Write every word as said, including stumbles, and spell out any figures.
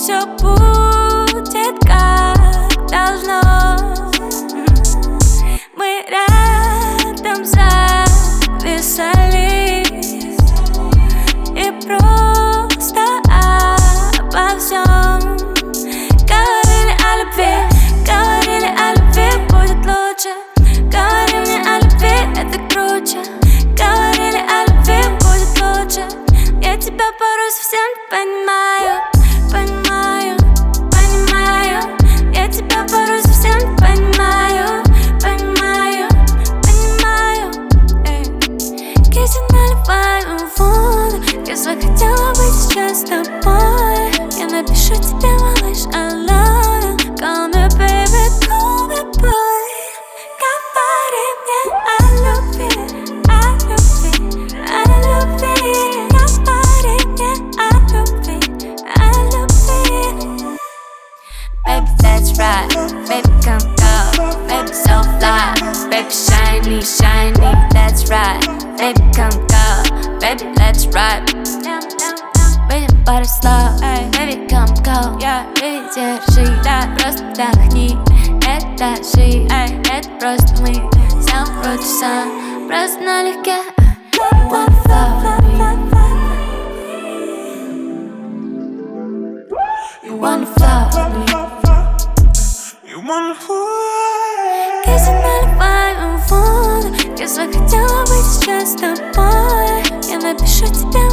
все будет как должно. Мы рядом зависали и просто обо всем говорили о любви, говорили о любви будет лучше. Говори мне о любви, это круче. Говорили о любви будет лучше. Я тебя порой совсем не понимаю, понимаю, понимаю. Я тебя порой совсем не понимаю, понимаю, понимаю. Кисть наливаю воду. Я захотела быть сейчас с тобой. Я напишу тебе, малыш, I love you. Call me baby, call me boy. Говори мне о любви, о любви, о любви. Говори мне о любви, о любви. Baby, that's right. Baby, come go. Baby, so fly. Baby, shiny, shiny. That's right. Baby, come go. Baby, let's ride. Baby, body slow. Baby, come go. Baby, держи. Просто вдохни. Это жизнь. Это просто мы. Сам вроде сам. Просто налегке. You wanna flow with me. You wanna flow with me. You wanna fly. Кисть наливаю воду. Я захотела быть сейчас с тобой. Я напишу тебе,